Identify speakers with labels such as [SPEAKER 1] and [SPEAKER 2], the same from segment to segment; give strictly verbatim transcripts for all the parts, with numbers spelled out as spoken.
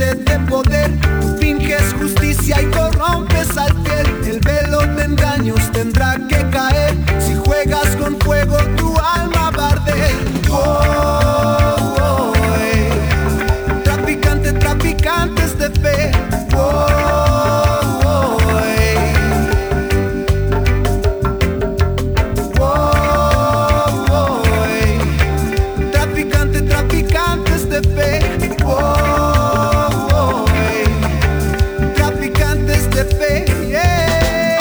[SPEAKER 1] sed de poder. Tú finges justicia y corrompes al fiel. El velo de engaños tendrá que caer. Si juegas con fuego tu alma va a arder. Oh, oh, eh. Traficante, traficantes de fe. Oh, oh, eh. Oh, oh, eh. Traficante, traficantes de fe. Oh, oh, eh. Traficantes de fe, yeah.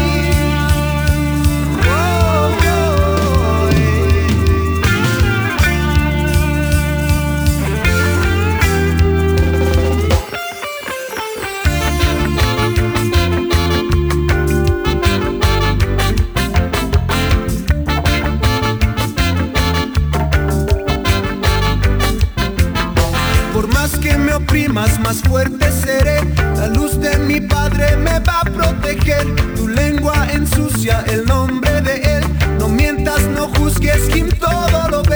[SPEAKER 1] Oh, oh, eh. Por más que me oprimas, más fuerte seré. La luz de mi Padre me va a proteger. Tu lengua ensucia el nombre de Él. No mientas, no juzgues, quien todo lo